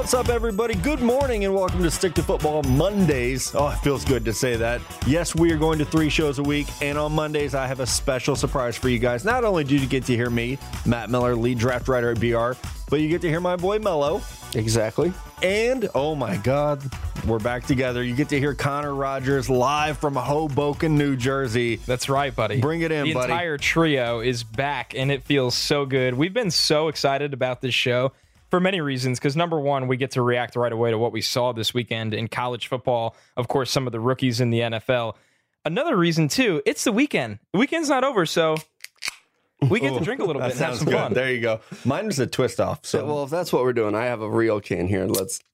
What's up, everybody? Good morning and welcome to Stick to Football Mondays. Oh, it feels good to say that. Yes, we are going to 3 shows a week, and on Mondays, I have a special surprise for you guys. Not only do you get to hear me, Matt Miller, lead draft writer at BR, but you get to hear my boy Mello. Exactly. And, oh my God, we're back together. You get to hear Connor Rogers live from Hoboken, New Jersey. That's right, buddy. Bring it in, buddy. The entire trio is back, and it feels so good. We've been so excited about this show for many reasons, because number one, we get to react right away to what we saw this weekend in college football. Of course, some of the rookies in the NFL. Another reason, too, it's the weekend. The weekend's not over, so we get to drink a little bit and have some fun. There you go. Mine was a twist off. So, well, if that's what we're doing, I have a real can here.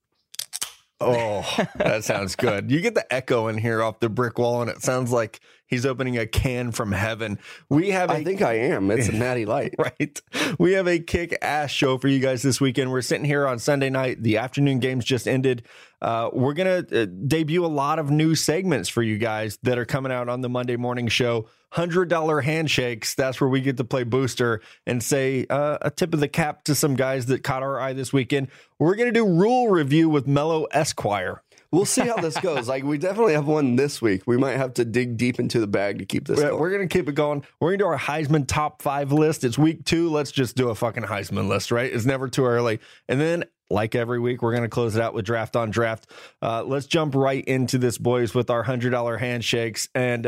Oh, that sounds good. You get the echo in here off the brick wall, and it sounds like he's opening a can from heaven. I think I am. It's a Natty Light. Right. We have a kick-ass show for you guys this weekend. We're sitting here on Sunday night. The afternoon games just ended. We're going to debut a lot of new segments for you guys that are coming out on the Monday morning show. $100 handshakes. That's where we get to play booster and say a tip of the cap to some guys that caught our eye this weekend. We're going to do rule review with Mello Esquire. We'll see how this goes. Like, we definitely have one this week. We might have to dig deep into the bag to keep this going. We're going to keep it going. We're going to do our Heisman top 5 list. It's week 2. Let's just do a fucking Heisman list, right? It's never too early. And then, like every week, we're going to close it out with draft on draft. Let's jump right into this, boys, with our $100 handshakes. And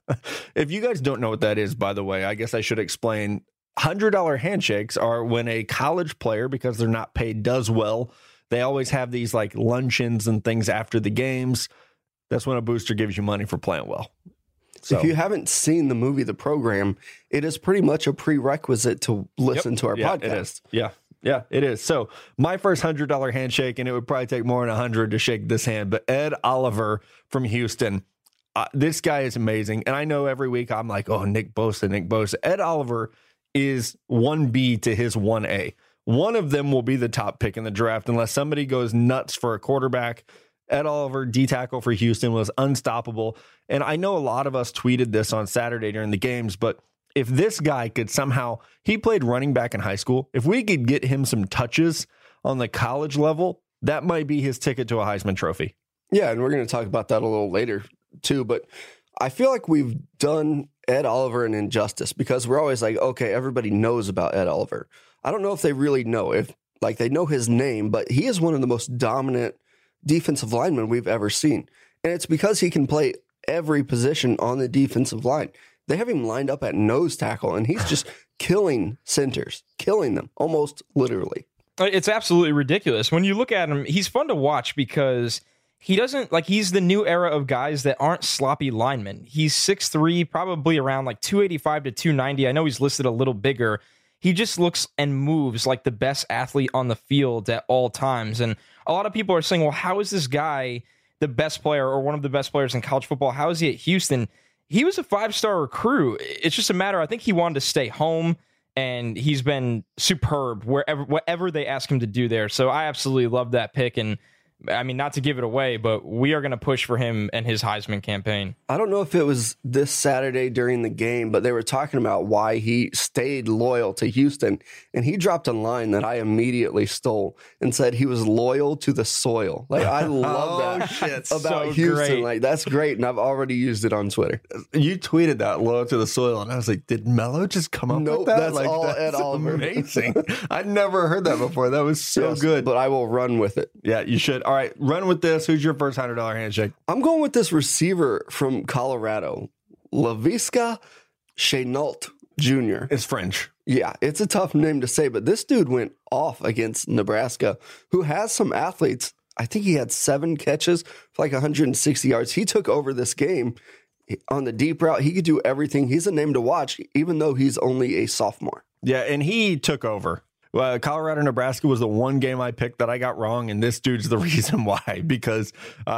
if you guys don't know what that is, by the way, I guess I should explain. $100 handshakes are when a college player, because they're not paid, does well. They always have these like luncheons and things after the games. That's when a booster gives you money for playing well. So, if you haven't seen the movie The Program, it is pretty much a prerequisite to listen to our podcast. It is. Yeah, it is. So my first $100 handshake, and it would probably take more than 100 to shake this hand, but Ed Oliver from Houston. This guy is amazing. And I know every week I'm like, oh, Nick Bosa. Ed Oliver is 1B to his 1A. One of them will be the top pick in the draft unless somebody goes nuts for a quarterback. Ed Oliver, D-tackle for Houston, was unstoppable. And I know a lot of us tweeted this on Saturday during the games, but if this guy could somehow, he played running back in high school. If we could get him some touches on the college level, that might be his ticket to a Heisman Trophy. Yeah, and we're going to talk about that a little later too. But I feel like we've done Ed Oliver an injustice because we're always like, okay, everybody knows about Ed Oliver. I don't know if they really know, if like they know his name, but he is one of the most dominant defensive linemen we've ever seen. And it's because he can play every position on the defensive line. They have him lined up at nose tackle, and he's just killing centers, killing them, almost literally. It's absolutely ridiculous. When you look at him, he's fun to watch because he doesn't, like, he's the new era of guys that aren't sloppy linemen. He's 6'3", probably around like 285 to 290. I know he's listed a little bigger. He just looks and moves like the best athlete on the field at all times. And a lot of people are saying, well, how is this guy the best player or one of the best players in college football? How is he at Houston? He was a 5-star recruit. It's just a matter, I think he wanted to stay home, and he's been superb whatever they ask him to do there. So I absolutely love that pick. And I mean, not to give it away, but we are going to push for him and his Heisman campaign. I don't know if it was this Saturday during the game, but they were talking about why he stayed loyal to Houston. And he dropped a line that I immediately stole and said he was loyal to the soil. Like, I love that about so Houston. Great. Like, that's great. And I've already used it on Twitter. You tweeted that, loyal to the soil. And I was like, did Mello just come up with that? That's like, all Ed Oliver. Amazing. I'd never heard that before. That was so good. But I will run with it. Yeah, you should. All right, run with this. Who's your first $100 handshake? I'm going with this receiver from Colorado, Laviska Shenault Jr. It's French. Yeah, it's a tough name to say, but this dude went off against Nebraska, who has some athletes. I think he had 7 catches for like 160 yards. He took over this game on the deep route. He could do everything. He's a name to watch, even though he's only a sophomore. Yeah, and he took over. Colorado, Nebraska was the one game I picked that I got wrong, and this dude's the reason why. Because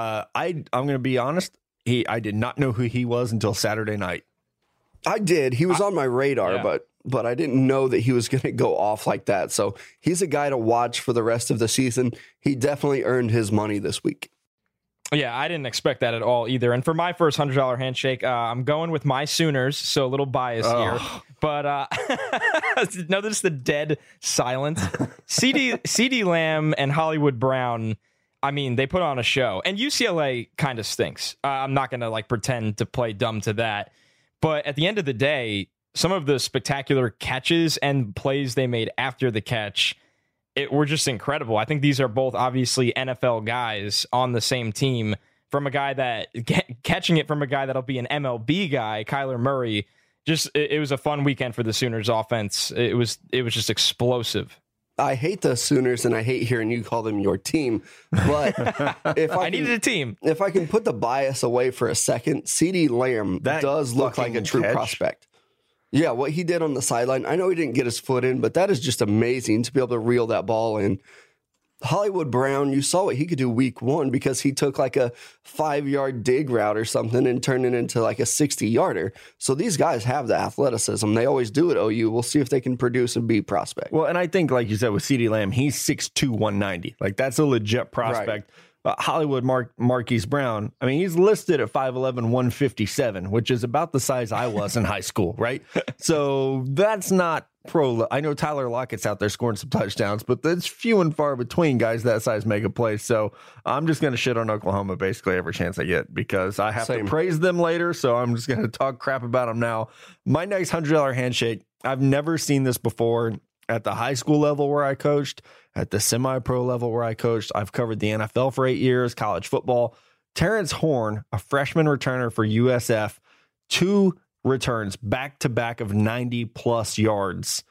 I'm going to be honest, I did not know who he was until Saturday night. I did. He was on my radar, yeah. but I didn't know that he was going to go off like that. So he's a guy to watch for the rest of the season. He definitely earned his money this week. Yeah, I didn't expect that at all either. And for my first $100 handshake, I'm going with my Sooners, so a little bias here. But notice the dead silence. CD Lamb and Hollywood Brown, I mean, they put on a show. And UCLA kind of stinks. I'm not going to pretend to play dumb to that. But at the end of the day, some of the spectacular catches and plays they made after the catch were just incredible. I think these are both obviously NFL guys on the same team. From a guy that catching it from a guy that'll be an MLB guy, Kyler Murray. It was a fun weekend for the Sooners offense. It was just explosive. I hate the Sooners and I hate hearing you call them your team. But if I needed a team. If I can put the bias away for a second, CD Lamb does look like a true prospect. Yeah, what he did on the sideline, I know he didn't get his foot in, but that is just amazing to be able to reel that ball in. Hollywood Brown, you saw what he could do week 1 because he took like a 5-yard dig route or something and turned it into like a 60-yarder. So these guys have the athleticism. They always do at OU. We'll see if they can produce and be prospect. Well, and I think, like you said, with CeeDee Lamb, he's 6'2", 190. Like, that's a legit prospect. Right. Hollywood Marquise Brown, I mean, he's listed at 5'11", 157, which is about the size I was in high school, right? So that's not pro. I know Tyler Lockett's out there scoring some touchdowns, but there's few and far between guys that size make a play. So I'm just going to shit on Oklahoma basically every chance I get because I have to praise them later. So I'm just going to talk crap about them now. My next $100 handshake, I've never seen this before. At the high school level where I coached, at the semi-pro level where I coached, I've covered the NFL for 8 years, college football. Terrence Horn, a freshman returner for USF, 2 returns back-to-back of 90-plus yards.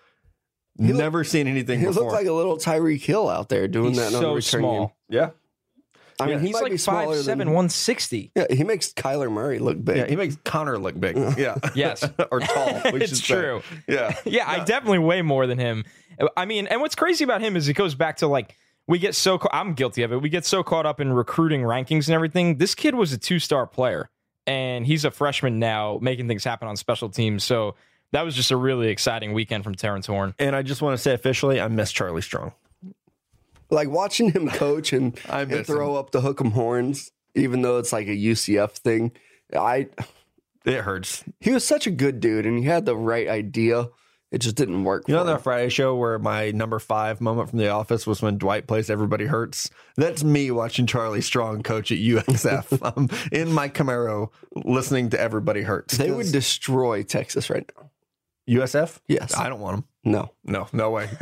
Never seen anything before. He looked like a little Tyreek Hill out there doing that. He's so small. Game. Yeah. I mean, he's like 5'7", 160. Yeah, he makes Kyler Murray look big. Yeah, he makes Connor look big. Yeah. Yes. Or tall. It's true. Yeah. Yeah, I definitely weigh more than him. I mean, and what's crazy about him is it goes back to I'm guilty of it. We get so caught up in recruiting rankings and everything. This kid was a 2-star player, and he's a freshman now making things happen on special teams. So that was just a really exciting weekend from Terrence Horn. And I just want to say officially, I miss Charlie Strong. Like watching him coach and throw up the hook 'em horns, even though it's like a UCF thing. It hurts. He was such a good dude and he had the right idea. It just didn't work. You know that Friday show where my number 5 moment from The Office was when Dwight plays Everybody Hurts? That's me watching Charlie Strong coach at USF. In my Camaro listening to Everybody Hurts. They would destroy Texas right now. USF? Yes. I don't want them. No way.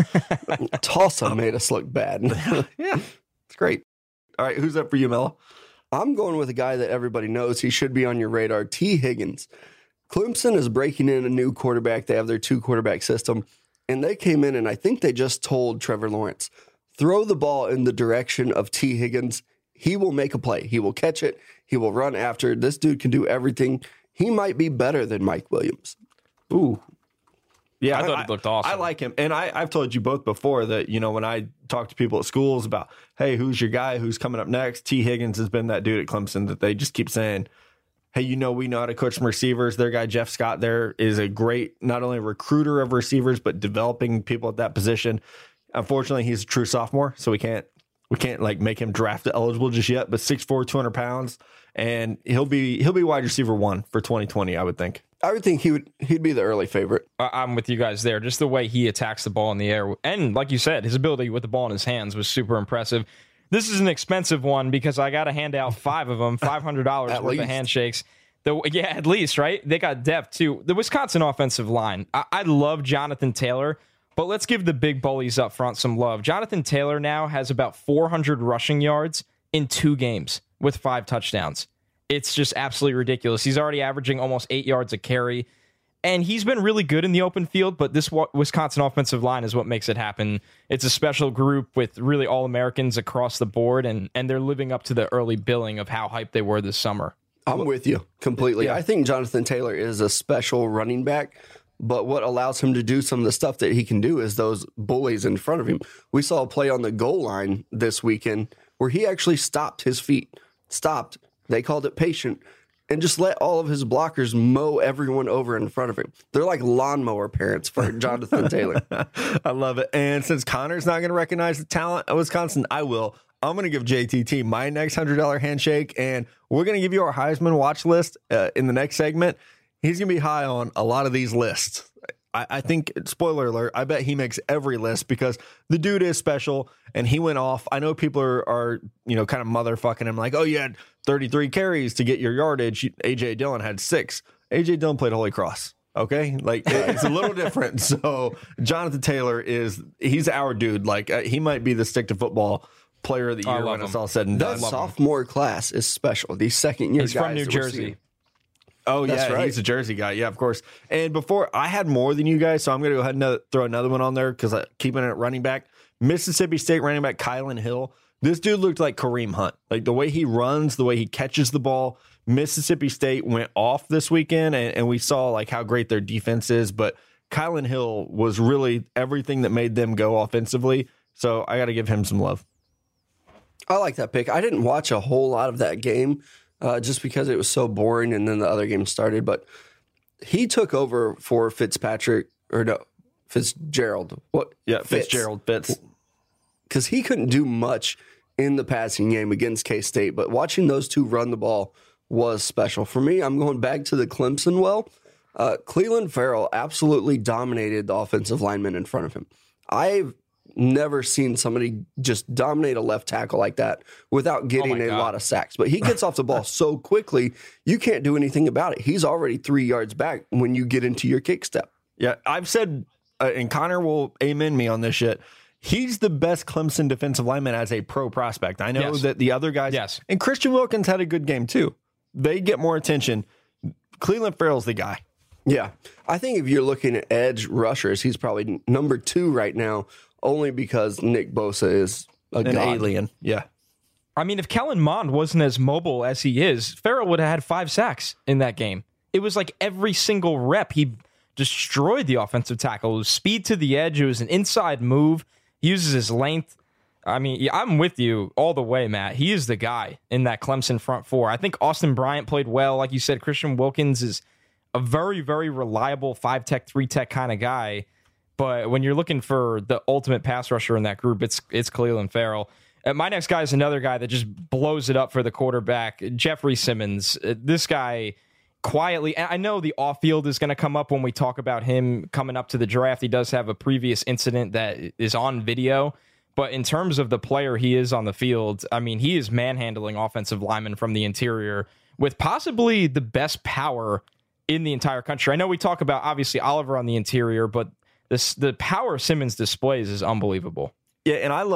Tulsa made us look bad. Yeah, it's great. All right, who's up for you, Mello? I'm going with a guy that everybody knows. He should be on your radar, T. Higgins. Clemson is breaking in a new quarterback. They have their 2-quarterback system, and they came in, and I think they just told Trevor Lawrence, throw the ball in the direction of T. Higgins. He will make a play. He will catch it. He will run after. This dude can do everything. He might be better than Mike Williams. Ooh. Yeah, I thought he looked awesome. I like him. And I've told you both before that, when I talk to people at schools about, hey, who's your guy? Who's coming up next? T. Higgins has been that dude at Clemson that they just keep saying, hey, we know how to coach some receivers. Their guy, Jeff Scott, there is a great, not only recruiter of receivers, but developing people at that position. Unfortunately, he's a true sophomore, so we can't make him draft eligible just yet, but 6'4", 200 pounds. And he'll be wide receiver 1 for 2020, I would think. I would think he'd be the early favorite. I'm with you guys there. Just the way he attacks the ball in the air. And like you said, his ability with the ball in his hands was super impressive. This is an expensive one because I got to hand out 5 of them, $500 worth of handshakes. At least, right? They got depth, too. The Wisconsin offensive line. I love Jonathan Taylor, but let's give the big bullies up front some love. Jonathan Taylor now has about 400 rushing yards in 2 games with 5 touchdowns. It's just absolutely ridiculous. He's already averaging almost 8 yards a carry, and he's been really good in the open field, but this Wisconsin offensive line is what makes it happen. It's a special group with really All-Americans across the board, and they're living up to the early billing of how hyped they were this summer. I'm with you completely. Yeah. I think Jonathan Taylor is a special running back, but what allows him to do some of the stuff that he can do is those bullies in front of him. We saw a play on the goal line this weekend where he actually stopped his feet. They called it patient, and just let all of his blockers mow everyone over in front of him. They're like lawnmower parents for Jonathan Taylor. I love it. And since Connor's not going to recognize the talent of Wisconsin, I will. I'm going to give JTT my next $100 handshake, and we're going to give you our Heisman watch list in the next segment. He's going to be high on a lot of these lists. I think, spoiler alert, I bet he makes every list because the dude is special and he went off. I know people are kind of motherfucking him like, oh, you had 33 carries to get your yardage. A.J. Dillon had 6. A.J. Dillon played Holy Cross. Okay, like it's a little different. So Jonathan Taylor he's our dude. Like he might be the stick to football player of the year when it's all said and done. That sophomore class is special. These second year guys. He's from New Jersey. Oh, yeah, right. He's a Jersey guy. Yeah, of course. And before, I had more than you guys, so I'm going to go ahead and throw another one on there because keeping it running back. Mississippi State running back Kylan Hill. This dude looked like Kareem Hunt. Like the way he runs, the way he catches the ball. Mississippi State went off this weekend, and we saw like how great their defense is. But Kylan Hill was really everything that made them go offensively. So I got to give him some love. I like that pick. I didn't watch a whole lot of that game. Just because it was so boring and then the other game started. But he took over for Fitzgerald. What? Yeah, Fitzgerald. Because he couldn't do much in the passing game against K-State. But watching those two run the ball was special. For me, I'm going back to the Clemson Clelin Ferrell absolutely dominated the offensive lineman in front of him. I've never seen somebody just dominate a left tackle like that without getting a lot of sacks. But he gets off the ball so quickly, you can't do anything about it. He's already 3 yards back when you get into your kick step. Yeah, I've said, and Connor will amen me on this shit, he's the best Clemson defensive lineman as a pro prospect. I know that the other guys, and Christian Wilkins had a good game too. They get more attention. Clelin Ferrell's the guy. Yeah, I think if you're looking at edge rushers, he's probably number 2 right now, only because Nick Bosa is an alien. Yeah. I mean, if Kellen Mond wasn't as mobile as he is, Ferrell would have had 5 sacks in that game. It was like every single rep, he destroyed the offensive tackle. It was speed to the edge. It was an inside move. He uses his length. I mean, I'm with you all the way, Matt. He is the guy in that Clemson front 4. I think Austin Bryant played well. Like you said, Christian Wilkins is a very, very reliable 5-tech, 3-tech kind of guy. But when you're looking for the ultimate pass rusher in that group, it's Clelin Ferrell. My next guy is another guy that just blows it up for the quarterback, Jeffrey Simmons. This guy quietly, and I know the off-field is going to come up when we talk about him coming up to the draft. He does have a previous incident that is on video. But in terms of the player he is on the field, I mean, he is manhandling offensive linemen from the interior with possibly the best power in the entire country. I know we talk about, obviously, Oliver on the interior, but the power Simmons displays is unbelievable. Yeah, and I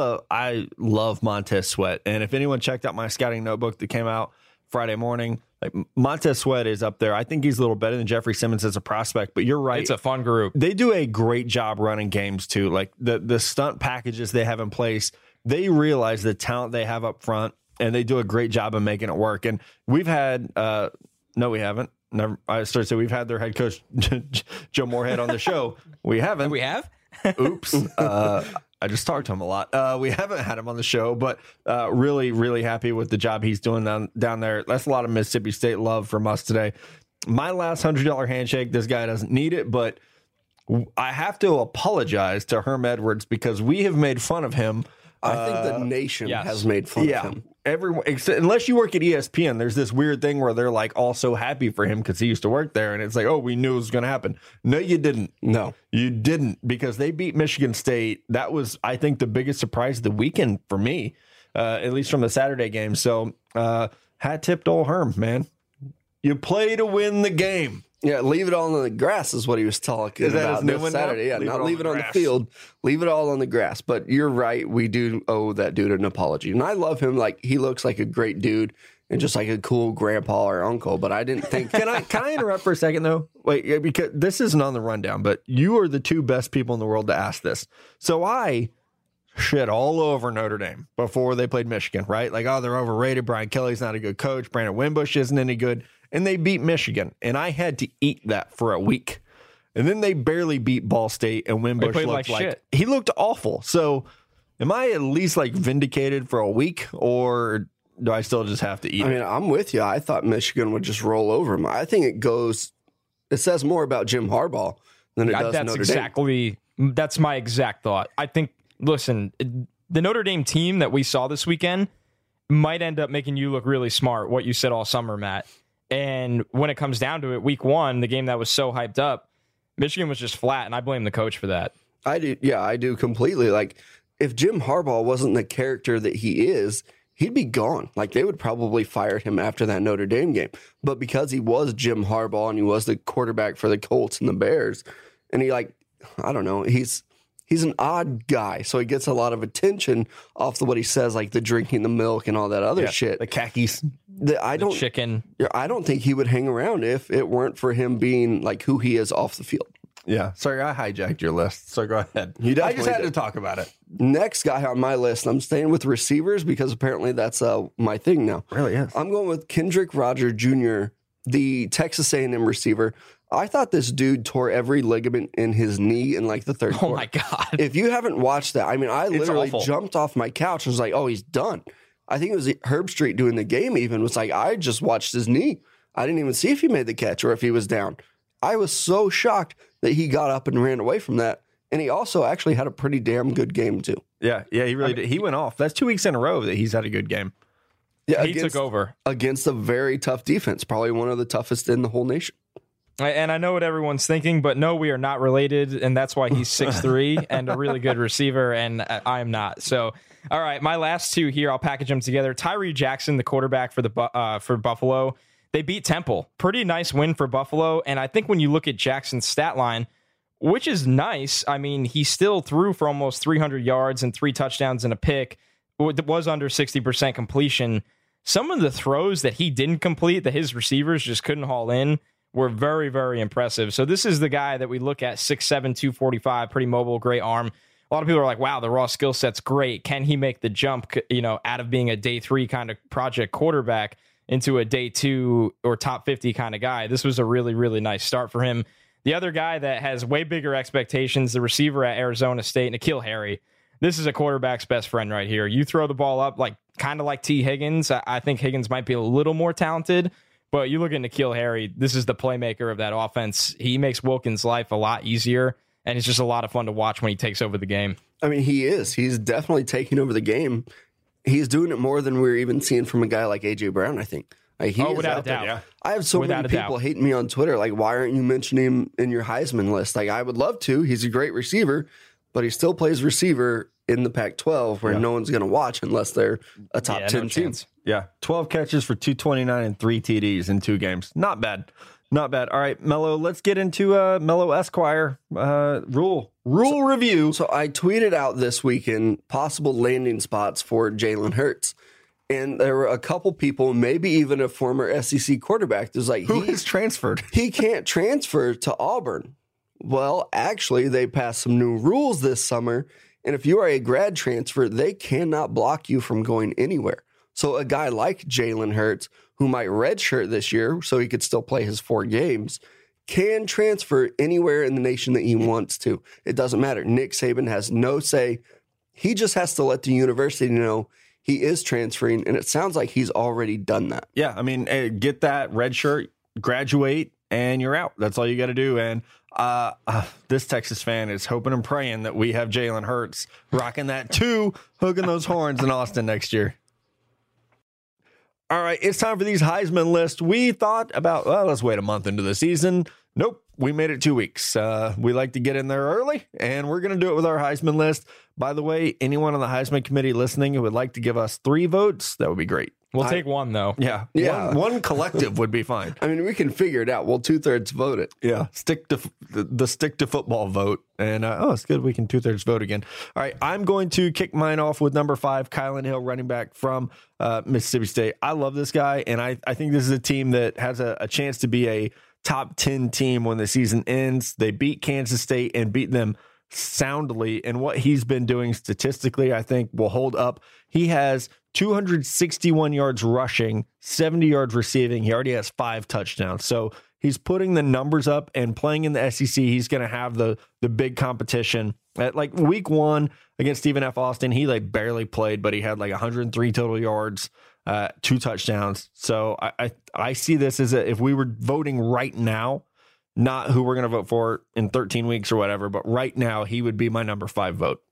love Montez Sweat. And if anyone checked out my scouting notebook that came out Friday morning, like Montez Sweat is up there. I think he's a little better than Jeffrey Simmons as a prospect, but you're right. It's a fun group. They do a great job running games too. Like the stunt packages they have in place, they realize the talent they have up front, and they do a great job of making it work. And we've had no, we haven't. Never. I started to say we've had their head coach Joe Moorhead on the show. We haven't. We have. Oops. I just talked to him a lot. We haven't had him on the show, but really, really happy with the job he's doing down there. That's a lot of Mississippi State love from us today. My last $100 handshake, this guy doesn't need it, but I have to apologize to Herm Edwards because we have made fun of him. I think the nation has made fun of him. Everyone, unless you work at ESPN, there's this weird thing where they're like all so happy for him because he used to work there, and it's like, oh, we knew it was going to happen. No, you didn't. No, you didn't, because they beat Michigan State. That was, I think, the biggest surprise of the weekend for me, at least from the Saturday game. So, hat tip to old Herm, man. You play to win the game. Yeah, leave it all on the grass is what he was talking about this Saturday. Yeah, not leave it on the field. Leave it all on the grass. But you're right. We do owe that dude an apology. And I love him. Like, he looks like a great dude and just like a cool grandpa or uncle. But I didn't think. Can I interrupt for a second, though? Wait, because this isn't on the rundown, but you are the 2 best people in the world to ask this. So I shit all over Notre Dame before they played Michigan, right? Like, oh, they're overrated. Brian Kelly's not a good coach. Brandon Wimbush isn't any good. And they beat Michigan, and I had to eat that for a week. And then they barely beat Ball State, and Wimbush looked like shit. He looked awful. So am I at least like vindicated for a week, or do I still just have to eat it? I mean, I'm with you. I thought Michigan would just roll over them. I think it says more about Jim Harbaugh than it does Notre Dame. That's my exact thought. I think, listen, the Notre Dame team that we saw this weekend might end up making you look really smart, what you said all summer, Matt. And when it comes down to it, week one, the game that was so hyped up, Michigan was just flat, and I blame the coach for that. I do. Yeah, I do completely. Like, if Jim Harbaugh wasn't the character that he is, he'd be gone. Like, they would probably fire him after that Notre Dame game. But because he was Jim Harbaugh and he was the quarterback for the Colts and the Bears, and he, like, I don't know, he's an odd guy. So he gets a lot of attention off what he says, like the drinking the milk and all that other shit. The khakis. Chicken. I don't think he would hang around if it weren't for him being like who he is off the field. Yeah. Sorry, I hijacked your list. So go ahead. You I just had did. to talk about it. Next guy on my list, I'm staying with receivers because apparently that's my thing now. Really is. I'm going with Kendrick Roger Jr., the Texas A&M receiver. I thought this dude tore every ligament in his knee in like the third quarter. Oh my God. If you haven't watched that, I mean, I literally awful. jumped off my couch and was like, oh, he's done. I think it was Herb Street doing the game even was like, I just watched his knee. I didn't even see if he made the catch or if he was down. I was so shocked that he got up and ran away from that. And he also actually had a pretty damn good game too. Yeah, he really did. He went off. That's 2 weeks in a row that he's had a good game. Yeah, He took over. against a very tough defense, probably one of the toughest in the whole nation. And I know what everyone's thinking, but no, we are not related, and that's why he's 6'3" and a really good receiver, and I am not. So, all right, my last two here, I'll package them together. Tyree Jackson, the quarterback for Buffalo, they beat Temple. Pretty nice win for Buffalo, and I think when you look at Jackson's stat line, which is nice, I mean, he still threw for almost 300 yards and 3 touchdowns and a pick. It was under 60% completion. Some of the throws that he didn't complete, that his receivers just couldn't haul in, were very, very impressive. So this is the guy that we look at, 6'7", 245, pretty mobile, great arm. A lot of people are like, wow, the raw skill set's great. Can he make the jump, out of being a day 3 kind of project quarterback into a day 2 or top 50 kind of guy? This was a really, really nice start for him. The other guy that has way bigger expectations, the receiver at Arizona State, N'Keal Harry. This is a quarterback's best friend right here. You throw the ball up kind of like T. Higgins. I think Higgins might be a little more talented, but you look at N'Keal Harry, this is the playmaker of that offense. He makes Wilkins' life a lot easier, and it's just a lot of fun to watch when he takes over the game. I mean, he is. He's definitely taking over the game. He's doing it more than we're even seeing from a guy like A.J. Brown, I think. Like, he is without a out there. doubt. Yeah. I have so Without many a people doubt. hating me on Twitter. Like, why aren't you mentioning him in your Heisman list? Like, I would love to. He's a great receiver, but he still plays receiver in the Pac-12 where no one's going to watch unless they're a top 10 team. chance. Yeah, 12 catches for 229 and 3 TDs in 2 games. Not bad. Not bad. All right, Mello, let's get into Mello Esquire rule review. So I tweeted out this weekend possible landing spots for Jalen Hurts. And there were a couple people, maybe even a former SEC quarterback, that's like, Who is transferred? he can't transfer to Auburn. Well, actually, they passed some new rules this summer. And if you are a grad transfer, they cannot block you from going anywhere. So a guy like Jalen Hurts, who might redshirt this year so he could still play his 4 games, can transfer anywhere in the nation that he wants to. It doesn't matter. Nick Saban has no say. He just has to let the university know he is transferring, and it sounds like he's already done that. Yeah, I mean, get that red shirt, graduate, and you're out. That's all you got to do. And this Texas fan is hoping and praying that we have Jalen Hurts rocking that 2, hooking those horns in Austin next year. All right, it's time for these Heisman lists. We thought about, let's wait a month into the season. Nope, we made it 2 weeks. We like to get in there early, and we're going to do it with our Heisman list. By the way, anyone on the Heisman committee listening who would like to give us 3 votes, that would be great. We'll take one, though. Yeah. Yeah. One collective would be fine. I mean, we can figure it out. We'll 2/3 vote it. Yeah. Stick to the stick to football vote. And it's good. We can 2/3 vote again. All right. I'm going to kick mine off with number 5, Kylan Hill, running back from Mississippi State. I love this guy. And I think this is a team that has a chance to be a top 10 team when the season ends. They beat Kansas State and beat them soundly. And what he's been doing statistically, I think will hold up. He has 261 yards rushing, 70 yards receiving. He already has 5 touchdowns. So he's putting the numbers up and playing in the SEC. He's going to have the big competition. At like week 1 against Stephen F. Austin, he barely played, but he had 103 total yards, 2 touchdowns. So I see this as if we were voting right now, not who we're going to vote for in 13 weeks or whatever, but right now he would be my number 5 vote.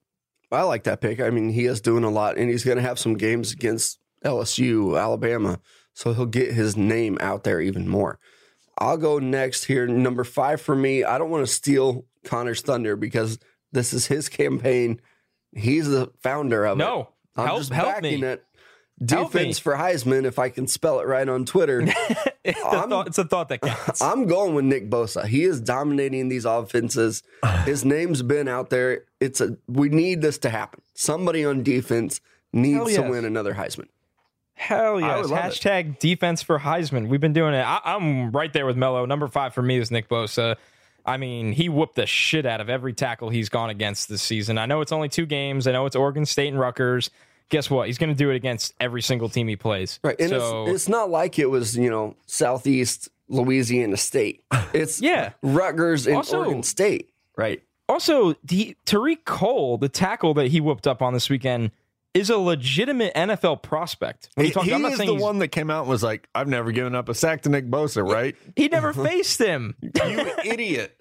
I like that pick. I mean, he is doing a lot, and he's going to have some games against LSU, Alabama, so he'll get his name out there even more. I'll go next here. Number 5 for me. I don't want to steal Connor's thunder because this is his campaign. He's the founder of it. No, I'm just backing it. Defense for Heisman, if I can spell it right on Twitter. It's a thought that counts. I'm going with Nick Bosa. He is dominating these offenses. His name's been out there. We need this to happen. Somebody on defense needs to win another Heisman. Hell yes. Hashtag defense for Heisman. We've been doing it. I'm right there with Mello. Number 5 for me is Nick Bosa. I mean, he whooped the shit out of every tackle he's gone against this season. I know it's only 2 games. I know it's Oregon State and Rutgers. Guess what? He's going to do it against every single team he plays. Right. And it's not like it was, Southeast Louisiana State. It's Rutgers and Oregon State. Right. Also, Tariq Cole, the tackle that he whooped up on this weekend, is a legitimate NFL prospect. He is the one that came out and was like, I've never given up a sack to Nick Bosa, right? He never faced him. You idiot.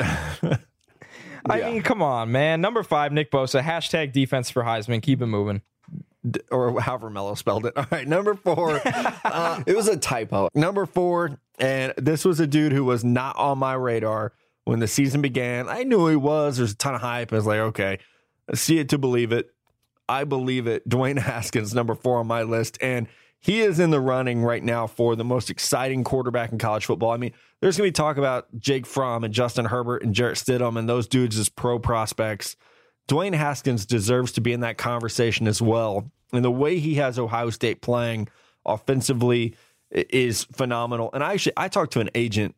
I mean, come on, man. Number 5, Nick Bosa. Hashtag defense for Heisman. Keep it moving. Or however Mello spelled it. All right, number 4. It was a typo. Number 4, and this was a dude who was not on my radar when the season began. I knew he was. There's a ton of hype. I was like, okay, see it to believe it. I believe it. Dwayne Haskins, number 4 on my list, and he is in the running right now for the most exciting quarterback in college football. I mean, there's going to be talk about Jake Fromm and Justin Herbert and Jarrett Stidham and those dudes as pro prospects. Dwayne Haskins deserves to be in that conversation as well. And the way he has Ohio State playing offensively is phenomenal. And I talked to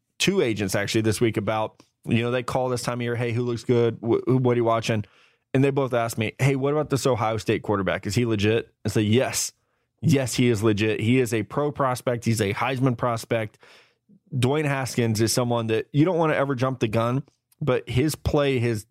2 agents actually this week about, they call this time of year, hey, who looks good? What are you watching? And they both asked me, hey, what about this Ohio State quarterback? Is he legit? I say, yes. Yes, he is legit. He is a pro prospect. He's a Heisman prospect. Dwayne Haskins is someone that you don't want to ever jump the gun, but his play is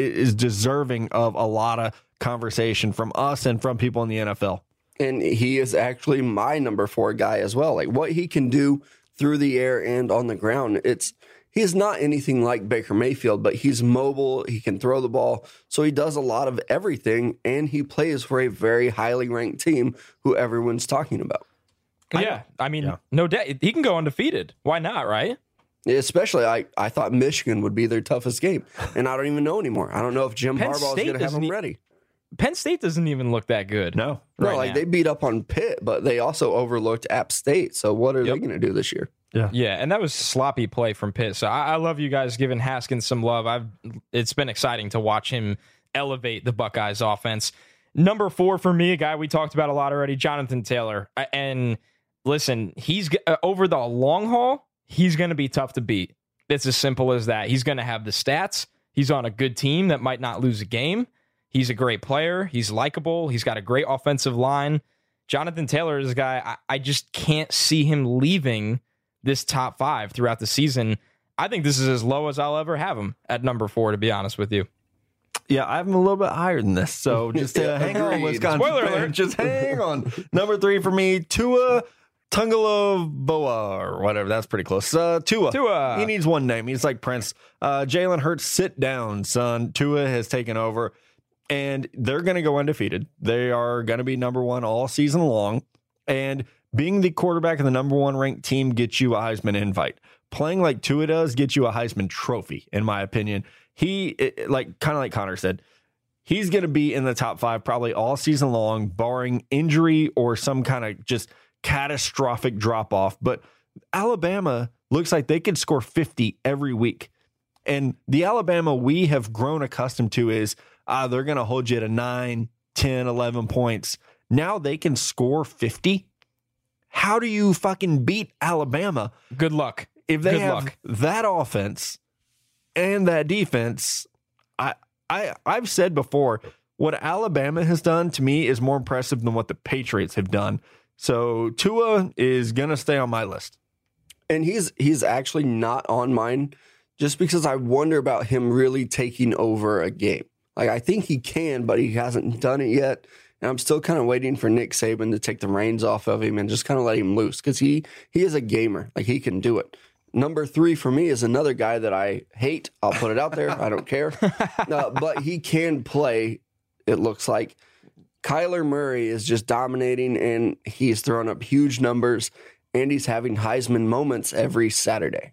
deserving of a lot of conversation from us and from people in the NFL. And he is actually my number 4 guy as well. Like what he can do through the air and on the ground. He's not anything like Baker Mayfield, but he's mobile. He can throw the ball. So he does a lot of everything, and he plays for a very highly ranked team who everyone's talking about. Yeah. I mean, no doubt. He can go undefeated. Why not, right? Especially, I thought Michigan would be their toughest game, and I don't even know anymore. I don't know if Jim Harbaugh is going to have them ready. Penn State doesn't even look that good. No, they beat up on Pitt, but they also overlooked App State. So what are they going to do this year? Yeah, and that was sloppy play from Pitt. So I love you guys giving Haskins some love. It's been exciting to watch him elevate the Buckeyes offense. Number 4 for me, a guy we talked about a lot already, Jonathan Taylor. And listen, he's over the long haul, he's going to be tough to beat. It's as simple as that. He's going to have the stats. He's on a good team that might not lose a game. He's a great player. He's likable. He's got a great offensive line. Jonathan Taylor is a guy, I just can't see him leaving this top 5 throughout the season. I think this is as low as I'll ever have him at number 4, to be honest with you. Yeah, I have him a little bit higher than this. So just hang on, Wisconsin. Spoiler alert. Just hang on. Number 3 for me, Tua Tagovailoa or whatever. That's pretty close. Tua. He needs one name. He's like Prince. Jalen Hurts, sit down, son. Tua has taken over, and they're going to go undefeated. They are going to be number 1 all season long, and being the quarterback of the number 1 ranked team gets you a Heisman invite. Playing like Tua does gets you a Heisman trophy, in my opinion. Kind of like Connor said, he's going to be in the top 5 probably all season long, barring injury or some kind of just catastrophic drop off. But Alabama looks like they could score 50 every week. And the Alabama we have grown accustomed to is they're going to hold you to 9, 10, 11 points. Now they can score 50. How do you fucking beat Alabama? Good luck. If they have that offense and that defense, I've said before, what Alabama has done to me is more impressive than what the Patriots have done. So Tua is going to stay on my list. And he's actually not on mine just because I wonder about him really taking over a game. Like, I think he can, but he hasn't done it yet. And I'm still kind of waiting for Nick Saban to take the reins off of him and just kind of let him loose because he is a gamer. Like, he can do it. Number 3 for me is another guy that I hate. I'll put it out there. I don't care. But he can play it looks like. Kyler Murray is just dominating, and he's throwing up huge numbers, and he's having Heisman moments every Saturday.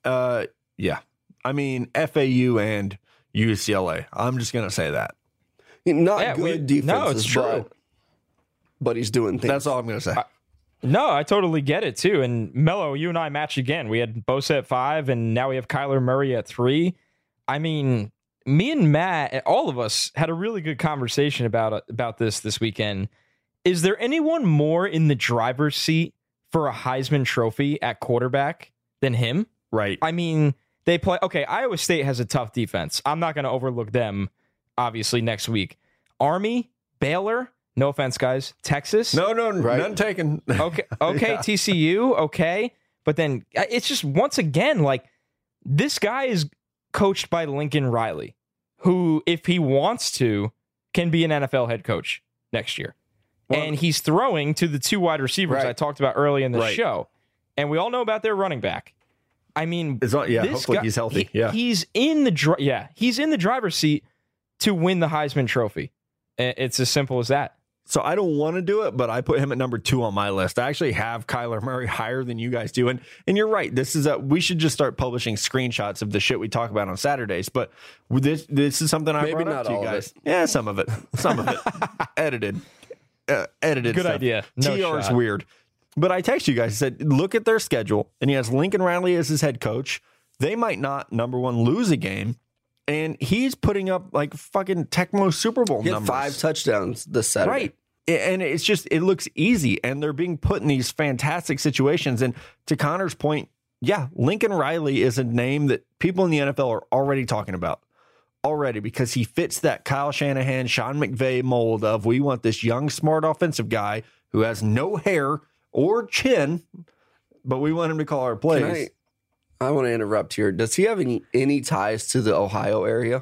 Yeah. I mean, FAU and UCLA. I'm just going to say that. Not good defenses, no, it's true. But he's doing things. That's all I'm going to say. No, I totally get it too. And Mello, you and I match again. We had Bosa at 5, and now we have Kyler Murray at 3. I mean, me and Matt, all of us, had a really good conversation about this weekend. Is there anyone more in the driver's seat for a Heisman Trophy at quarterback than him? Right. I mean, they play. Okay, Iowa State has a tough defense. I'm not going to overlook them, obviously, next week. Army, Baylor. No offense, guys. Texas? No, right. None taken. Okay, Yeah. TCU, okay. But then it's just, once again, like, this guy is coached by Lincoln Riley, who, if he wants to, can be an NFL head coach next year. Well, and he's throwing to the 2 wide receivers I talked about early in the show. And we all know about their running back. I mean, hopefully he's healthy. He's in the driver's seat to win the Heisman Trophy. It's as simple as that. So I don't want to do it, but I put him at number 2 on my list. I actually have Kyler Murray higher than you guys do. And you're right. We should just start publishing screenshots of the shit we talk about on Saturdays. But this is something I brought up to you guys. Yeah, some of it. Edited. Good stuff. idea. No TR is shot. weird. But I texted you guys and said, look at their schedule. And he has Lincoln Riley as his head coach. They might not, number one, lose a game. And he's putting up like fucking Tecmo Super Bowl He had numbers. 5 touchdowns this Saturday. Right. And it's just, it looks easy. And they're being put in these fantastic situations. And to Connor's point, yeah, Lincoln Riley is a name that people in the NFL are already talking about. Already, because he fits that Kyle Shanahan, Sean McVay mold of, we want this young, smart offensive guy who has no hair or chin, but we want him to call our plays. I want to interrupt here. Does he have any ties to the Ohio area?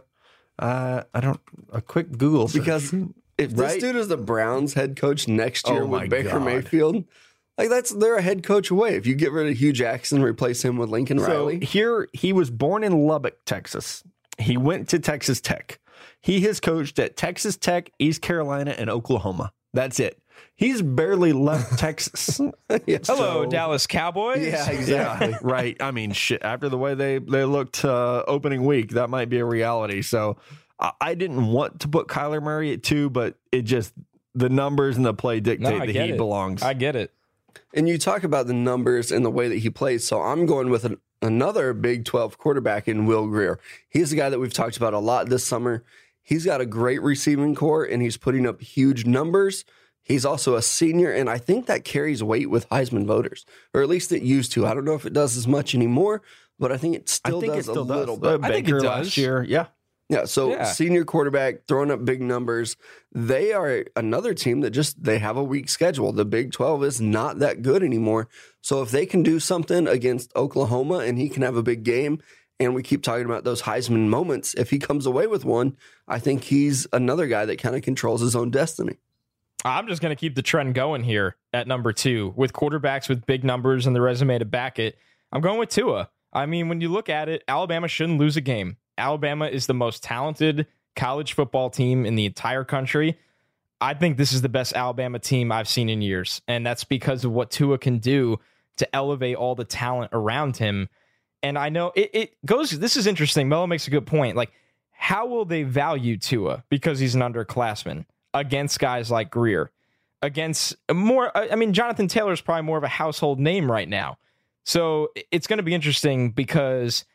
I don't. A quick Google search. Because if this dude is the Browns head coach next year with Baker Mayfield, like they're a head coach away. If you get rid of Hugh Jackson, replace him with Lincoln Riley. Here, he was born in Lubbock, Texas. He went to Texas Tech. He has coached at Texas Tech, East Carolina, and Oklahoma. That's it. He's barely left Texas. Hello, Dallas Cowboys. Yeah, exactly. Yeah, right. I mean, shit. After the way they looked opening week, that might be a reality. So I didn't want to put Kyler Murray at 2, but it just, the numbers and the play dictate that he belongs. I get it. And you talk about the numbers and the way that he plays. So I'm going with another Big 12 quarterback in Will Grier. He's a guy that we've talked about a lot this summer. He's got a great receiving core, and he's putting up huge numbers. He's also a senior, and I think that carries weight with Heisman voters, or at least it used to. I don't know if it does as much anymore, but I think it still does a little bit. I think it does. Last year, yeah. Yeah, so senior quarterback throwing up big numbers. They are another team that they have a weak schedule. The Big 12 is not that good anymore. So if they can do something against Oklahoma and he can have a big game, and we keep talking about those Heisman moments, if he comes away with one, I think he's another guy that kind of controls his own destiny. I'm just going to keep the trend going here at number 2 with quarterbacks with big numbers and the resume to back it. I'm going with Tua. I mean, when you look at it, Alabama shouldn't lose a game. Alabama is the most talented college football team in the entire country. I think this is the best Alabama team I've seen in years, and that's because of what Tua can do to elevate all the talent around him. And I know it goes, this is interesting. Mello makes a good point. Like, how will they value Tua because he's an underclassman against guys like Grier? Against Jonathan Taylor is probably more of a household name right now. So it's going to be interesting because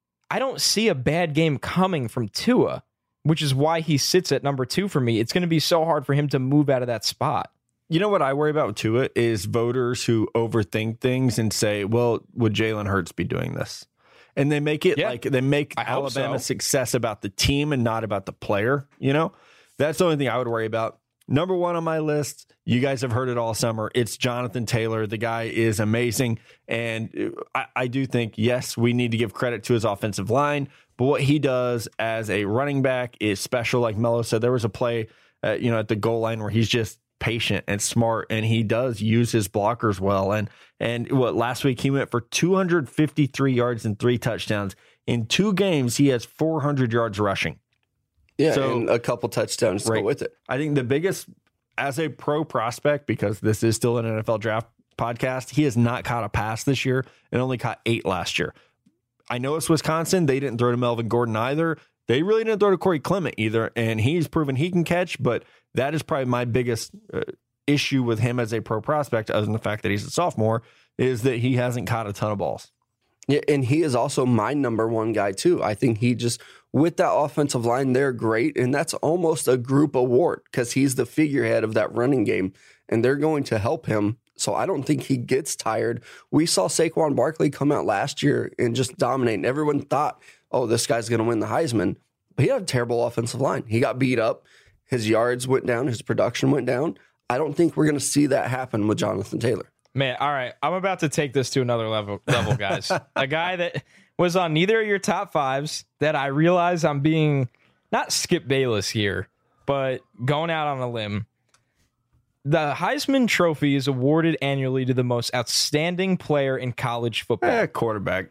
I don't see a bad game coming from Tua, which is why he sits at number 2 for me. It's going to be so hard for him to move out of that spot. You know what I worry about with Tua is voters who overthink things and say, well, would Jalen Hurts be doing this? And they make it they make Alabama's success about the team and not about the player. You know, that's the only thing I would worry about. Number 1 on my list, you guys have heard it all summer. It's Jonathan Taylor. The guy is amazing. And I do think, yes, we need to give credit to his offensive line. But what he does as a running back is special. Like Mello said, there was a play at the goal line where he's just patient and smart, and he does use his blockers well. And last week he went for 253 yards and 3 touchdowns. In 2 games, he has 400 yards rushing. Yeah, So- and a couple touchdowns to Right. go with it. I think the biggest, as a pro prospect, because this is still an NFL draft podcast, he has not caught a pass this year and only caught 8 last year. I know it's Wisconsin. They didn't throw to Melvin Gordon either. They really didn't throw to Corey Clement either. And he's proven he can catch, but that is probably my biggest issue with him as a pro prospect, other than the fact that he's a sophomore, is that he hasn't caught a ton of balls. Yeah, and he is also my number one guy too. I think he just, with that offensive line, they're great, and that's almost a group award because he's the figurehead of that running game, and they're going to help him. So I don't think he gets tired. We saw Saquon Barkley come out last year and just dominate, and everyone thought, oh, this guy's going to win the Heisman. But he had a terrible offensive line. He got beat up. His yards went down. His production went down. I don't think we're going to see that happen with Jonathan Taylor. Man, all right. I'm about to take this to another level, guys. A guy that was on neither of your top 5s that I realize I'm being not Skip Bayless here, but going out on a limb. The Heisman Trophy is awarded annually to the most outstanding player in college football. Quarterback.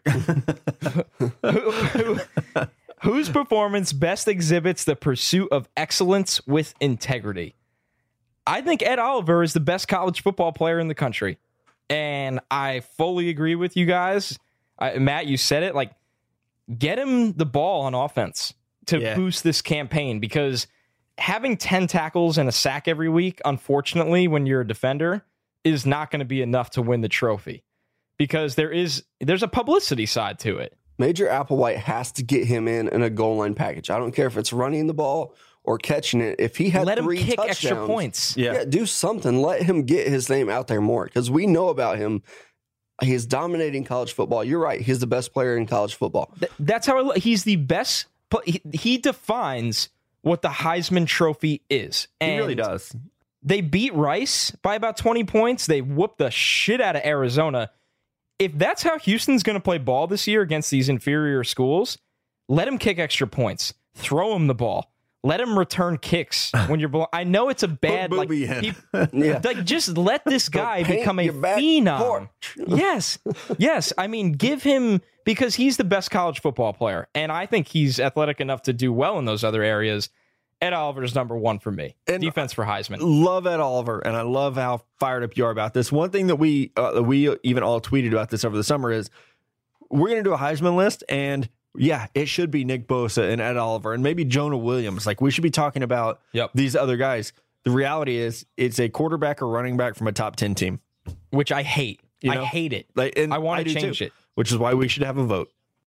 Whose performance best exhibits the pursuit of excellence with integrity? I think Ed Oliver is the best college football player in the country. And I fully agree with you guys. Matt, you said it. Like, get him the ball on offense to boost this campaign, because having 10 tackles and a sack every week, unfortunately, when you're a defender, is not going to be enough to win the trophy, because there's a publicity side to it. Major Applewhite has to get him in a goal line package. I don't care if it's running the ball or catching it. If he had Let him 3 kick touchdowns, extra points. yeah, do something. Let him get his name out there more, because we know about him. He's dominating college football. You're right. He's the best player in college football. That's how he's the best. He defines what the Heisman Trophy is. And He really does. They beat Rice by about 20 points. They whooped the shit out of Arizona. If that's how Houston's going to play ball this year against these inferior schools, let him kick extra points. Throw him the ball. Let him return kicks when you're. I know it's a bad Put like. Booby in. Yeah. Like, just let this guy paint become a your back phenom. porch. Yes. I mean, give him, because he's the best college football player, and I think he's athletic enough to do well in those other areas. Ed Oliver's number 1 for me. And Defense for Heisman. Love Ed Oliver, and I love how fired up you are about this. One thing that we even all tweeted about this over the summer is we're going to do a Heisman list, and yeah, it should be Nick Bosa and Ed Oliver and maybe Jonah Williams. Like, we should be talking about these other guys. The reality is it's a quarterback or running back from a top 10 team, Which I hate. You know? I hate it. Like, and I want to do change too, it. which is why we should have a vote.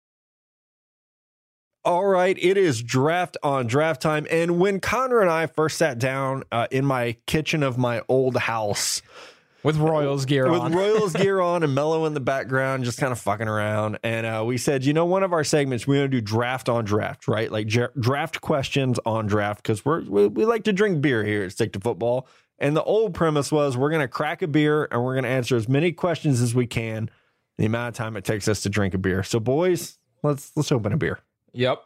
All right, it is draft on draft time. And when Connor and I first sat down in my kitchen of my old house With Royals gear with on. Royals gear on and Mello in the background, just kind of fucking around. And we said, one of our segments, we're going to do draft on draft, right? Like draft questions on draft, because we like to drink beer here at Stick to Football. And the old premise was we're going to crack a beer and we're going to answer as many questions as we can, the amount of time it takes us to drink a beer. So, boys, let's open a beer. Yep.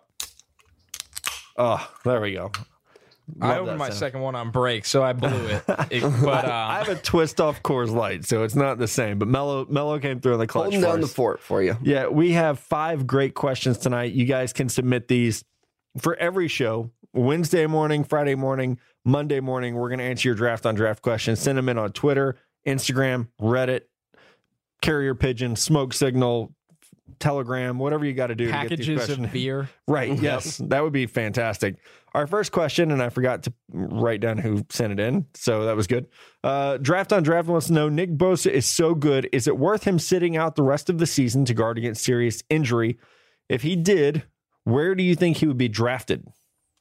Oh, there we go. I Love opened that my sound. second one on break, so I blew it. But I have a twist off Coors Light, so it's not the same. But Mello came through in the clutch. Holding down for the us. fort for you. Yeah, we have 5 great questions tonight. You guys can submit these for every show. Wednesday morning, Friday morning, Monday morning. We're going to answer your draft on draft questions. Send them in on Twitter, Instagram, Reddit, Carrier Pigeon, Smoke Signal, Telegram, whatever you got to do to get these packages questions. of beer. Right. Yes. That would be fantastic. Our first question, and I forgot to write down who sent it in, so that was good. Draft on Draft wants to know, Nick Bosa is so good. Is it worth him sitting out the rest of the season to guard against serious injury? If he did, where do you think he would be drafted?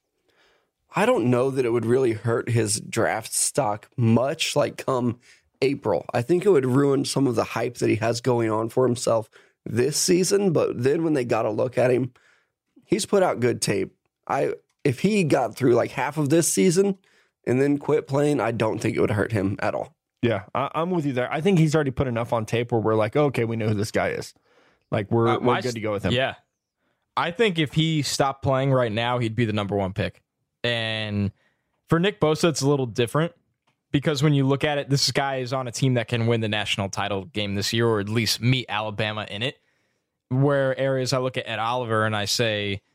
I don't know that it would really hurt his draft stock much, like come April. I think it would ruin some of the hype that he has going on for himself this season. But then when they got a look at him, he's put out good tape. If he got through like half of this season and then quit playing, I don't think it would hurt him at all. Yeah, I'm with you there. I think he's already put enough on tape where we're like, okay, we know who this guy is. Like, we're good to go with him. Yeah. I think if he stopped playing right now, he'd be the number 1 pick. And for Nick Bosa, it's a little different because when you look at it, this guy is on a team that can win the national title game this year, or at least meet Alabama in it. Where areas I look at Ed Oliver and I say,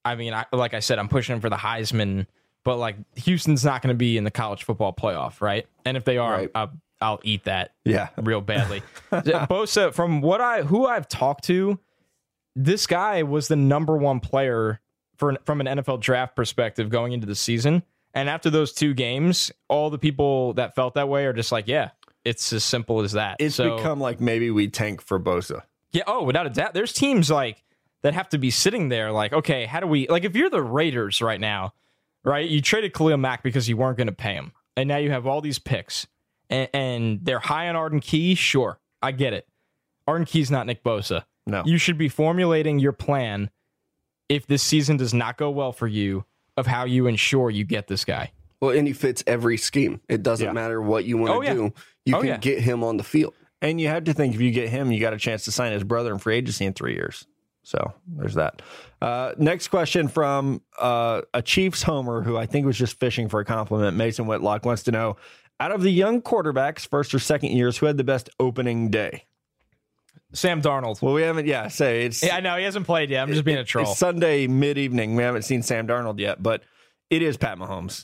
I mean, like I said, I'm pushing him for the Heisman, but like Houston's not going to be in the college football playoff, right? And if they are, Right. I'll eat that Yeah. real badly. Bosa, from who I've talked to, this guy was the number one player from an NFL draft perspective going into the season. And after those 2 games, all the people that felt that way are just like, yeah, it's as simple as that. It's become like maybe we tank for Bosa. Yeah, oh, without a doubt. There's teams like that have to be sitting there like, okay, how do we, like, if you're the Raiders right now, right, you traded Khalil Mack because you weren't going to pay him, and now you have all these picks, and they're high on Arden Key. Sure, I get it. Arden Key's not Nick Bosa. No. You should be formulating your plan if this season does not go well for you of how you ensure you get this guy. Well, and he fits every scheme. It doesn't Yeah. matter what you want to do. You can get him on the field. And you have to think if you get him, you got a chance to sign his brother in free agency in 3 years. So there's that. Next question from a Chiefs homer who I think was just fishing for a compliment. Mason Whitlock wants to know, out of the young quarterbacks, first or second years, who had the best opening day? Sam Darnold. Well, we haven't, it's Yeah, I know he hasn't played yet. I'm just being a troll. it's Sunday mid-evening. We haven't seen Sam Darnold yet, but it is Pat Mahomes.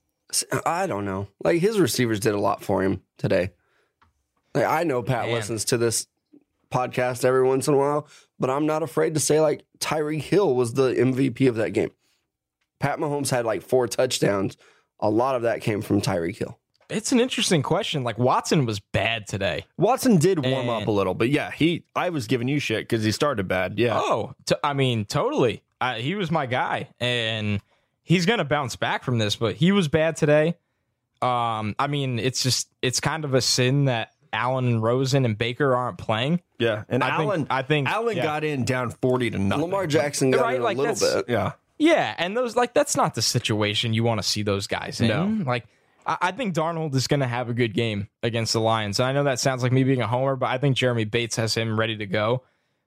I don't know. Like, his receivers did a lot for him today. Like, I know Pat Man. listens to this podcast every once in a while, but I'm not afraid to say, like, Tyreek Hill was the MVP of that game. Pat Mahomes had like 4 touchdowns. A lot of that came from Tyreek Hill. It's an interesting question. Like, Watson was bad today. Watson did warm up And- a little, but yeah, I was giving you shit because he started bad. Yeah. Oh, I mean, totally. He was my guy, and he's going to bounce back from this, but he was bad today. I mean, it's kind of a sin that Allen, Rosen, and Baker aren't playing. Yeah. And I think Allen yeah. got in down 40 to nothing. Lamar Jackson got Right, in like, a little that's- bit. Yeah. Yeah, and those, like, that's not the situation you want to see those guys in. No. Like, I think Darnold is going to have a good game against the Lions. And I know that sounds like me being a homer, but I think Jeremy Bates has him ready to go.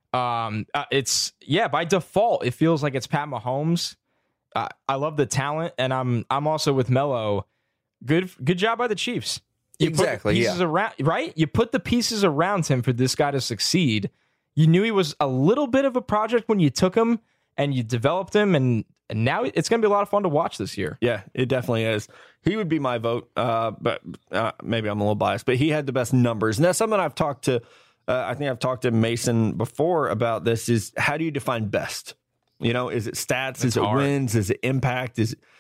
It's by default, it feels like it's Pat Mahomes. I love the talent, and I'm also with Melo. Good job by the Chiefs. You put the Exactly, pieces around, right? You put the pieces around him for this guy to succeed. You knew he was a little bit of a project when you took him and you developed him, and now it's going to be a lot of fun to watch this year. Yeah, it definitely is. He would be my vote, but maybe I'm a little biased. But he had the best numbers, and that's something I've talked to. I think I've talked to Mason before about this. Is how do you define best? You know, is it stats? Is it hard. wins? Is it impact?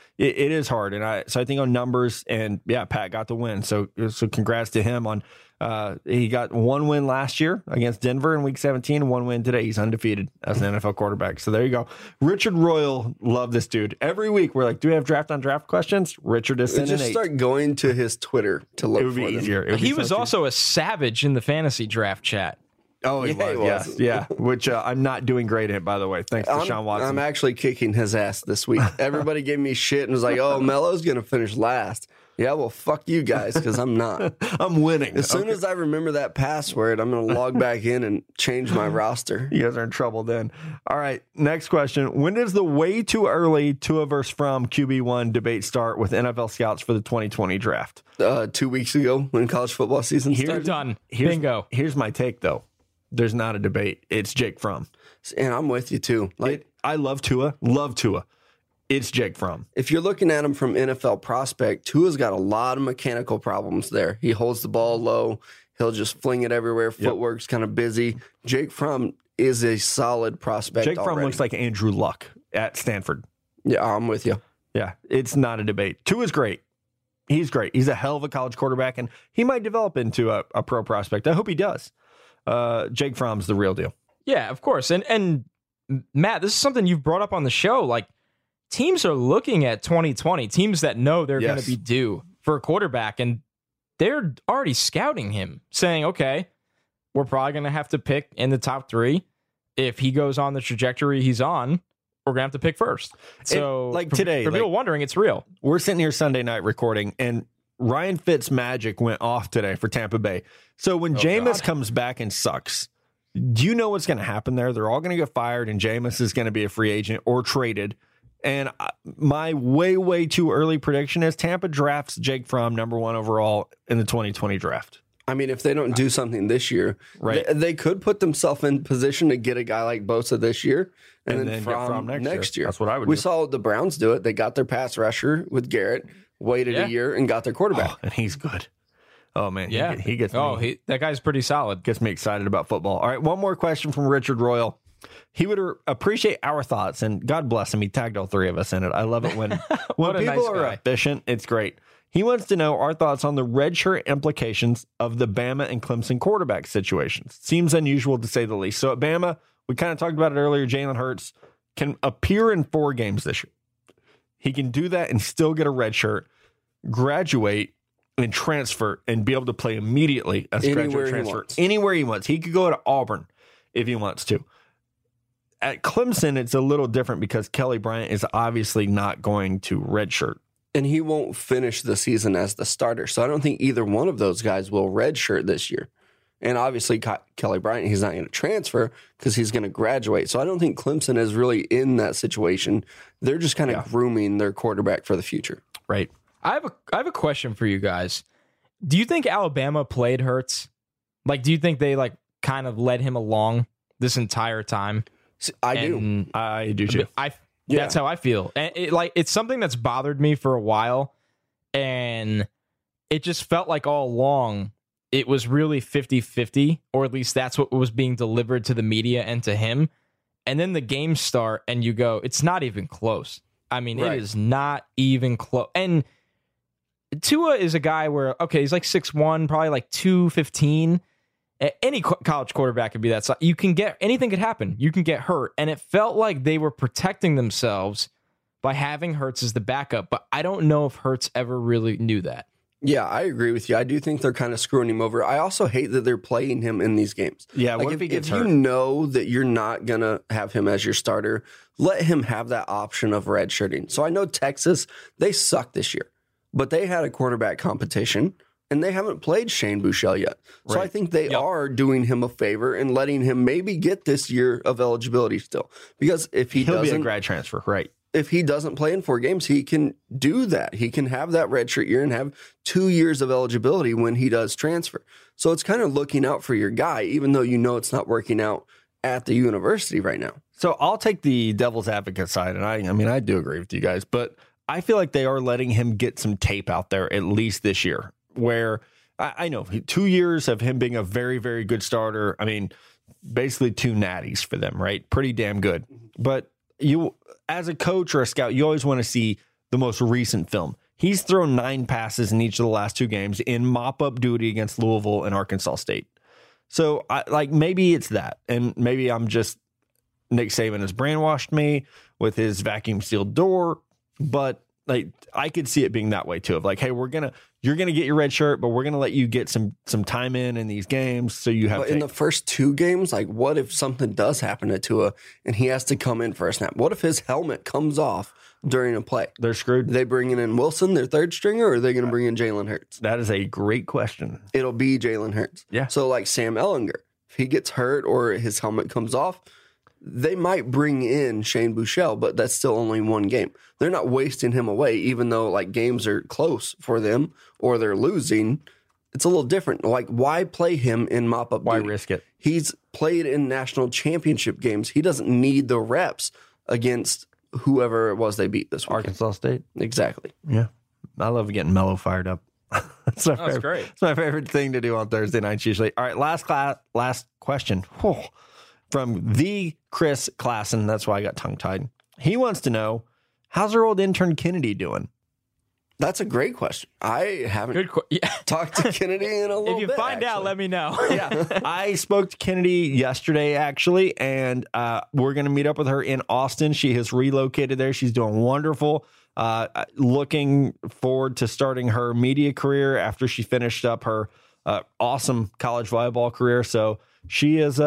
It is hard, and I think on numbers, and yeah, Pat got the win. So congrats to him on. He got 1 win last year against Denver in Week 17, 1 win today. He's undefeated as an NFL quarterback. So there you go. Richard Royal, love this dude. Every week we're like, do we have draft on draft questions? Richard is sending Just 8. start going to his Twitter to look It would be for them. easier. It would He be was so also a savage in the fantasy draft chat. Oh, he Yeah, he was. Yes, was. yeah. Which I'm not doing great at, by the way. Thanks to Sean Watson. I'm actually kicking his ass this week. Everybody gave me shit and was like, "Oh, Melo's gonna finish last." Yeah, well, fuck you guys, because I'm not. I'm winning. As soon as I remember that password, I'm gonna log back in and change my roster. You guys are in trouble then. All right, next question. When does the way too early Tua versus From QB1 debate start with NFL scouts for the 2020 draft? 2 weeks ago, when college football season They're started, done. Here's, Bingo. Here's my take, though. There's not a debate. It's Jake Fromm. and I'm with you too. Like, I love Tua. Love Tua. It's Jake Fromm. if you're looking at him from NFL prospect, Tua's got a lot of mechanical problems there. He holds the ball low. He'll just fling it everywhere. Footwork's kind of busy. Jake Fromm is a solid prospect. Jake Fromm already. looks like Andrew Luck at Stanford. Yeah, I'm with you. Yeah, it's not a debate. Tua's great. He's great. He's a hell of a college quarterback, and he might develop into a pro prospect. I hope he does. Jake Fromm's the real deal. Yeah, of course. And Matt, this is something you've brought up on the show. Like, teams are looking at 2020, teams that know they're going Yes. to be due for a quarterback, and they're already scouting him, saying, okay, we're probably going to have to pick in the top 3. If he goes on the trajectory he's on, we're going to have to pick first. So, like today, for people wondering, it's real. We're sitting here Sunday night recording, and Ryan Fitzmagic went off today for Tampa Bay. So when Jameis God. comes back and sucks, do you know what's going to happen there? They're all going to get fired, and Jameis is going to be a free agent or traded. And my way too early prediction is Tampa drafts Jake Fromm number 1 overall in the 2020 draft. I mean, if they don't do something this year, Right. they could put themselves in position to get a guy like Bosa this year and then get from next year. That's what I would We do. saw the Browns do it. They got their pass rusher with Garrett, waited Yeah. a year, and got their quarterback. Oh, and he's good. Oh, man. Yeah, He gets Oh, me, that guy's pretty solid. gets me excited about football. All right, one more question from Richard Royal. He would appreciate our thoughts, and God bless him. He tagged all three of us in it. I love it when What a people nice are guy. efficient. It's great. He wants to know our thoughts on the redshirt implications of the Bama and Clemson quarterback situations. Seems unusual to say the least. So at Bama, we kind of talked about it earlier. Jalen Hurts can appear in 4 games this year. He can do that and still get a red shirt, graduate, and transfer and be able to play immediately as a Anywhere graduate he transfer wants. anywhere he wants. He could go to Auburn if he wants to. At Clemson, it's a little different because Kelly Bryant is obviously not going to redshirt. And he won't finish the season as the starter. So I don't think either one of those guys will redshirt this year. And obviously, Kelly Bryant, he's not going to transfer because he's going to graduate. So I don't think Clemson is really in that situation. They're just kind of grooming their quarterback for the future. Right. I have a question for you guys. Do you think Alabama played Hurts? Like, do you think they like kind of led him along this entire time? I do. And I do too. That's how I feel. And it's something that's bothered me for a while. And it just felt like all along it was really 50-50, or at least that's what was being delivered to the media and to him. And then the games start and you go, it's not even close. I mean, Right. it is not even close. And Tua is a guy where, okay, he's like 6'1", probably like 215. Any college quarterback could be that size. You can get, anything could happen. You can get hurt. And it felt like they were protecting themselves by having Hurts as the backup. But I don't know if Hurts ever really knew that. Yeah, I agree with you. I do think they're kind of screwing him over. I also hate that they're playing him in these games. Yeah, Like what if he gets you hurt? know that you're not going to have him as your starter, let him have that option of redshirting. So I know Texas, they suck this year, but they had a quarterback competition and they haven't played Shane Buechele yet. So Right. I think they are doing him a favor and letting him maybe get this year of eligibility still. Because if he He'll be a doesn't, grad transfer, right? if he doesn't play in 4 games, he can do that. He can have that redshirt year and have 2 years of eligibility when he does transfer. So it's kind of looking out for your guy, even though you know it's not working out at the university right now. So I'll take the devil's advocate side, and I mean, I do agree with you guys, but I feel like they are letting him get some tape out there at least this year, where I know 2 years of him being a very, very good starter. I mean, basically 2 natties for them, right? Pretty damn good. But you, as a coach or a scout, you always want to see the most recent film. He's thrown 9 passes in each of the last 2 games in mop-up duty against Louisville and Arkansas State. So, maybe it's that, and maybe I'm just Nick Saban has brainwashed me with his vacuum sealed door, but like I could see it being that way too. Of like, hey, you're gonna get your red shirt, but we're gonna let you get some time in these games, so you have. But in the first 2 games, like what if something does happen to Tua and he has to come in for a snap? What if his helmet comes off during a play? They're screwed. They bring in Wilson, their third stringer, or are they going to bring in Jalen Hurts? That is a great question. It'll be Jalen Hurts. Yeah. So like Sam Ellinger, if he gets hurt or his helmet comes off, they might bring in Shane Buechele, but that's still only 1 game. They're not wasting him away, even though like games are close for them or they're losing. It's a little different. Like, why play him in mop-up Why duty? risk it? He's played in national championship games. He doesn't need the reps against whoever it was they beat this week. Arkansas State. Exactly. Yeah, I love getting Mello fired up. That's my favorite. great. It's my favorite thing to do on Thursday nights usually. All right, last question. Whew. From the Chris Klassen. That's why I got tongue tied. He wants to know, how's our old intern Kennedy doing? That's a great question. I haven't Yeah. talked to Kennedy in a little If you bit. find out, actually. let me know. Yeah, I spoke to Kennedy yesterday, actually, and we're going to meet up with her in Austin. She has relocated there. She's doing wonderful. Looking forward to starting her media career after she finished up her awesome college volleyball career. So she is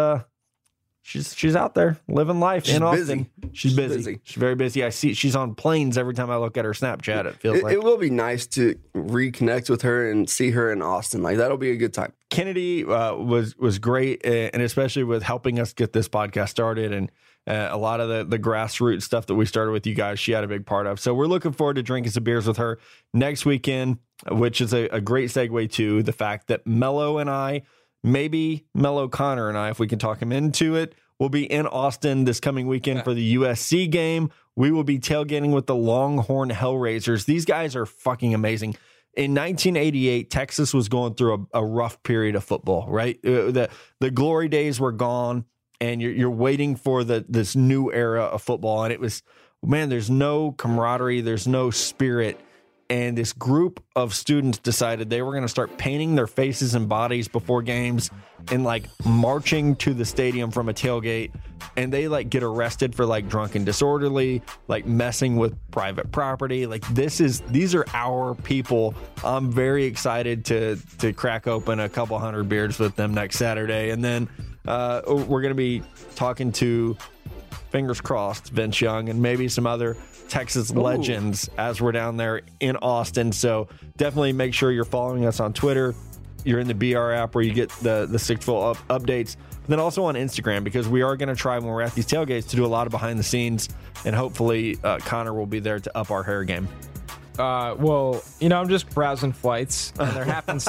she's out there living life in Austin. She's busy. She's very busy. I see she's on planes every time I look at her Snapchat. It feels like It will be nice to reconnect with her and see her in Austin. Like that'll be a good time. Kennedy was great, and especially with helping us get this podcast started A lot of the grassroots stuff that we started with you guys, she had a big part of. So we're looking forward to drinking some beers with her next weekend, which is a great segue to the fact that Mello and I, maybe Mello Connor and I, if we can talk him into it, will be in Austin this coming weekend for the USC game. We will be tailgating with the Longhorn Hellraisers. These guys are fucking amazing. In 1988, Texas was going through a rough period of football, right? The glory days were gone, and you're waiting for this new era of football. And it was, man, there's no camaraderie, there's no spirit. And this group of students decided they were going to start painting their faces and bodies before games and like marching to the stadium from a tailgate. And they like get arrested for like drunk and disorderly, like messing with private property. Like these are our people. I'm very excited to crack open a couple hundred beers with them next Saturday. And then we're going to be talking to, fingers crossed, Vince Young and maybe some other Texas legends as we're down there in Austin. So definitely make sure you're following us on Twitter. You're in the BR app where you get the Six Full updates. But then also on Instagram, because we are going to try when we're at these tailgates to do a lot of behind the scenes, and hopefully Connor will be there to up our hair game. Well, I'm just browsing flights, and there happens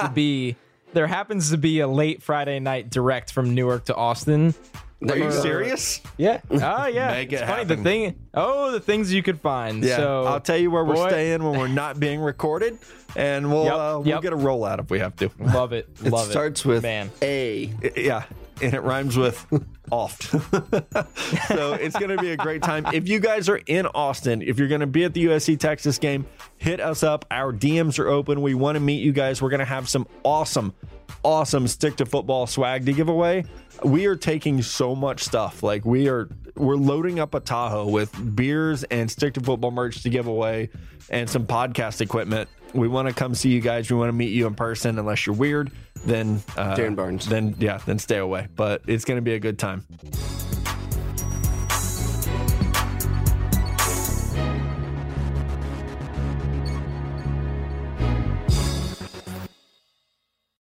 to be a late Friday night direct from Newark to Austin. Are you serious? Yeah. Oh, yeah. Make it it's funny. happen. The things you could find. Yeah. So, I'll tell you where we're staying when we're not being recorded, and we'll get a rollout if we have to. Love it. Love it starts with man. A. Yeah. And it rhymes with oft. So it's going to be a great time. If you guys are in Austin, if you're going to be at the USC Texas game, hit us up. Our DMs are open. We want to meet you guys. We're going to have some awesome Stick to Football swag to give away. We are taking so much stuff. Like we're loading up a Tahoe with beers and Stick to Football merch to give away and some podcast equipment. We want to come see you guys. We want to meet you in person. Unless you're weird, then Dan Barnes. Then stay away. But it's going to be a good time.